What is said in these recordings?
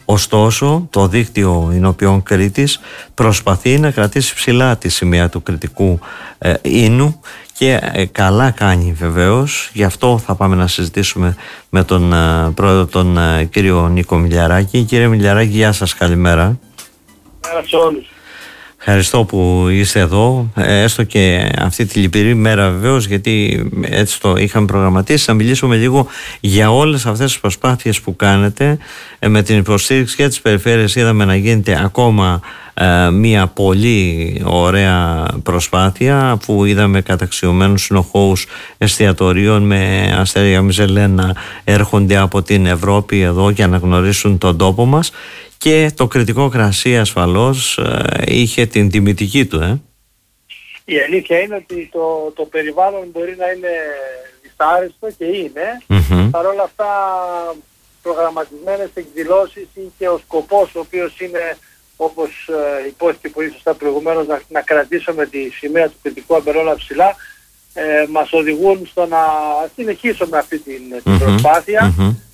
Ωστόσο, το δίκτυο Ινοποιών Κρήτης προσπαθεί να κρατήσει ψηλά τη σημαία του κρητικού ίνου και καλά κάνει βεβαίως. Γι' αυτό θα πάμε να συζητήσουμε με τον πρόεδρο, τον κύριο Νίκο Μιλιαράκη. Κύριε Μιλιαράκη, γεια σας, καλημέρα. Καλημέρα σε όλους. Ευχαριστώ που είστε εδώ, έστω και αυτή τη λυπηρή μέρα βεβαίως, γιατί έτσι το είχαμε προγραμματίσει, να μιλήσουμε λίγο για όλες αυτές τις προσπάθειες που κάνετε. Με την υποστήριξη και της περιφέρειας είδαμε να γίνεται ακόμα μια πολύ ωραία προσπάθεια, που είδαμε καταξιωμένους συνοχώους εστιατορίων με αστέρια Μιζελένα έρχονται από την Ευρώπη εδώ για να γνωρίσουν τον τόπο μας. Και το κρητικό κρασί ασφαλώς είχε την τιμητική του. Η αλήθεια είναι ότι το περιβάλλον μπορεί να είναι δυσάρεστο και είναι. Παρ' όλα αυτά προγραμματισμένες εκδηλώσεις και ο σκοπός, ο οποίος είναι, όπως υπόθηκε πολύ σωστά προηγουμένως, να κρατήσουμε τη σημαία του κρητικού αμπελώνα ψηλά, μας οδηγούν στο να συνεχίσουμε αυτή την προσπάθεια.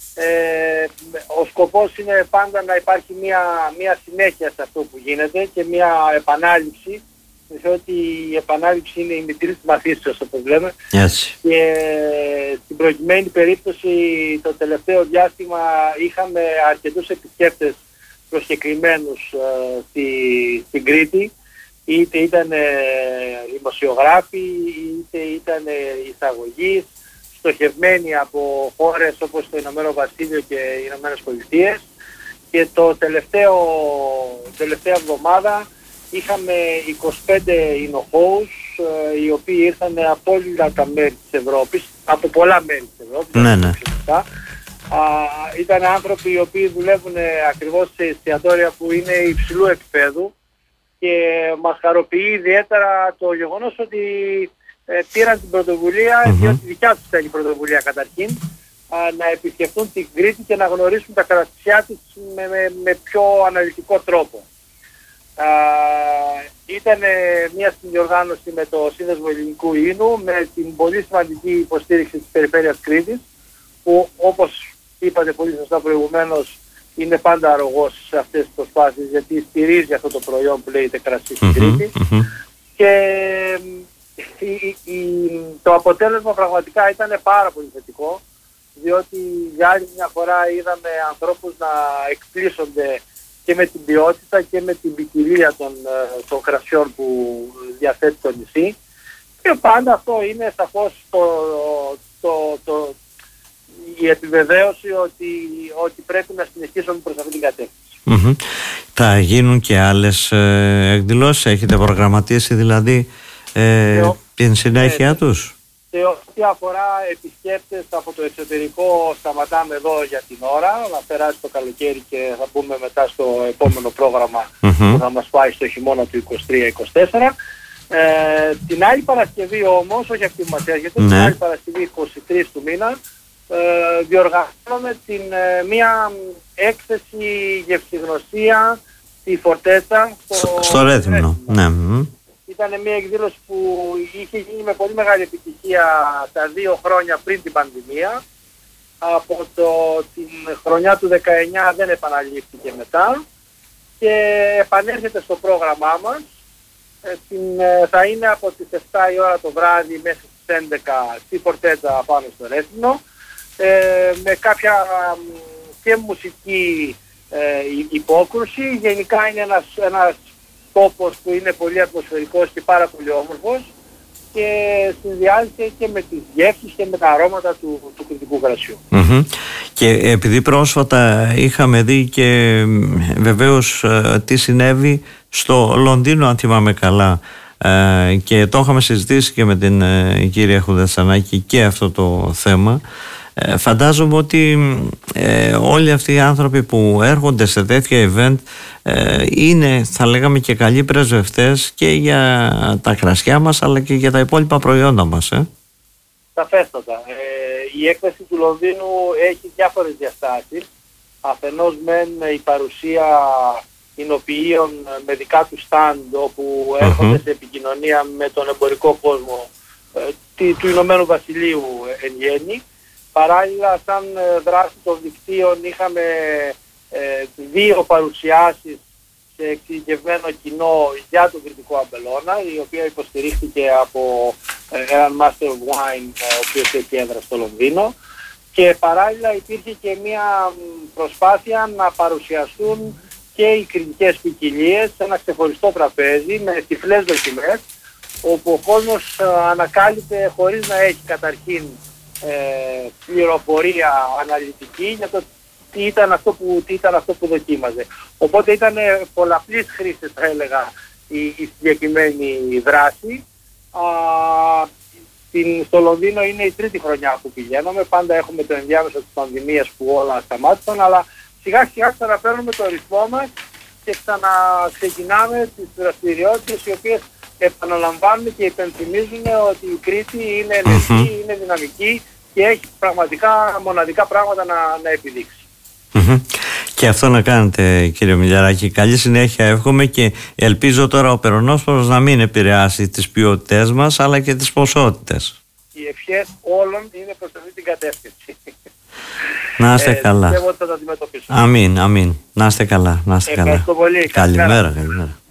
Ο σκοπός είναι πάντα να υπάρχει μια συνέχεια σε αυτό που γίνεται και μια επανάληψη, διότι η επανάληψη είναι η μητρή της μαθήσεως, όπως λέμε. Και στην προκειμένη περίπτωση το τελευταίο διάστημα είχαμε αρκετούς επισκέπτες προσκεκριμένους στην Κρήτη, είτε ήταν δημοσιογράφοι, είτε ήταν εισαγωγείς, στοχευμένοι από χώρες όπως το Ηνωμένο Βασίλειο και οι Ηνωμένες Πολιτείες, και τελευταία εβδομάδα είχαμε 25 εινοχώους οι οποίοι ήρθαν από όλα τα μέρη της Ευρώπης, από πολλά μέρη της Ευρώπης. Ναι. Ήταν άνθρωποι οι οποίοι δουλεύουν ακριβώς σε εστιατόρια που είναι υψηλού επίπεδου, και μας χαροποιεί ιδιαίτερα το γεγονός ότι πήραν την πρωτοβουλία, διότι δικιά τους ήταν η πρωτοβουλία καταρχήν, να επισκεφτούν την Κρήτη και να γνωρίσουν τα κρασιά της με πιο αναλυτικό τρόπο. Ήταν μια συνδιοργάνωση με το Σύνδεσμο Ελληνικού Ίνου, με την πολύ σημαντική υποστήριξη της Περιφέρειας Κρήτης, που, όπως είπατε πολύ σωστά προηγουμένως, είναι πάντα αρρωγός σε αυτές τις προσπάθειες, γιατί στηρίζει αυτό το προϊόν που λέγεται κρασί στην Κρήτη. Και το αποτέλεσμα πραγματικά ήταν πάρα πολύ θετικό, διότι για άλλη μια φορά είδαμε ανθρώπους να εκπλήσονται και με την ποιότητα και με την ποικιλία των κρασιών που διαθέτει το νησί, και πάντα αυτό είναι σαφώς η επιβεβαίωση ότι πρέπει να συνεχίσουμε προς αυτή την κατεύθυνση. Θα γίνουν και άλλες εκδηλώσεις, έχετε προγραμματίσει δηλαδή την συνέχεια τους? Σε ό,τι αφορά επισκέπτες από το εξωτερικό, σταματάμε εδώ για την ώρα, να περάσει το καλοκαίρι και θα μπούμε μετά στο επόμενο πρόγραμμα που θα μας πάει στο χειμώνα του 23-24. Την άλλη Παρασκευή όμως, όχι αυτή που μας έρχεται, την άλλη Παρασκευή 23 του μήνα, διοργανώνουμε μία έκθεση γευσηγνωσία στη Φορτέτσα, στο Ρέθυμνο. Ήταν μια εκδήλωση που είχε γίνει με πολύ μεγάλη επιτυχία τα 2 χρόνια πριν την πανδημία. Από την χρονιά του 19 δεν επαναλήφθηκε μετά και επανέρχεται στο πρόγραμμά μας. Θα είναι από τις 7 η ώρα το βράδυ μέχρι τις 11 στη Φορτέτσα πάνω στο Ρέθυμνο, με κάποια και μουσική υπόκρουση. Γενικά είναι ένας τόπος που είναι πολύ ατμοσφαιρικός και πάρα πολύ όμορφος, και συνδυάζεται και με τις γεύσεις και με τα αρώματα του κρητικού κρασιού. Και επειδή πρόσφατα είχαμε δει και βεβαίως τι συνέβη στο Λονδίνο, αν θυμάμαι καλά, και το είχαμε συζητήσει και με την κυρία Χουδασανάκη και αυτό το θέμα, φαντάζομαι ότι όλοι αυτοί οι άνθρωποι που έρχονται σε τέτοια event είναι, θα λέγαμε, και καλοί πρεσβευτές και για τα κρασιά μας, αλλά και για τα υπόλοιπα προϊόντα μας. Σαφέστατα. Η έκθεση του Λονδίνου έχει διάφορες διαστάσεις. Αφενός μεν η παρουσία εινοποιείων με δικά του stand, όπου έρχονται σε επικοινωνία με τον εμπορικό κόσμο του Ηνωμένου Βασιλείου εν γέννη. Παράλληλα, σαν δράση των δικτύων, είχαμε 2 παρουσιάσεις σε εξειδικευμένο κοινό για τον κριτικό αμπελώνα, η οποία υποστηρίχθηκε από έναν Master of Wine, ο οποίος έχει έδρα στο Λονδίνο, και παράλληλα υπήρχε και μια προσπάθεια να παρουσιαστούν και οι κριτικές ποικιλίες σε ένα ξεχωριστό τραπέζι με τυφλές δοκιμές, όπου ο κόσμος ανακάλυψε χωρίς να έχει καταρχήν πληροφορία αναλυτική για το τι ήταν αυτό που δοκίμαζε. Οπότε ήταν πολλαπλής χρήσης, θα έλεγα, η συγκεκριμένη δράση. Στο Λονδίνο είναι η 3η χρονιά που πηγαίνουμε. Πάντα έχουμε το ενδιάμεσο της πανδημίας που όλα σταμάτησαν, αλλά σιγά σιγά ξαναπαίρνουμε το ρυθμό μας και ξαναξεκινάμε τις δραστηριότητες, οι οποίες επαναλαμβάνουν και υπενθυμίζουν ότι η Κρήτη είναι ενεργή, είναι δυναμική και έχει πραγματικά μοναδικά πράγματα να επιδείξει. Και αυτό να κάνετε, κύριε Μιλιαράκη. Καλή συνέχεια εύχομαι και ελπίζω τώρα ο περονόσπορος να μην επηρεάσει τις ποιότητές μας αλλά και τις ποσότητες. Οι ευχές όλων είναι προς αυτή την κατεύθυνση. Να είστε καλά. Πιστεύω ότι θα τα αντιμετωπίσουμε. Αμήν. Να είστε καλά. Ευχαριστώ πολύ. Καλημέρα.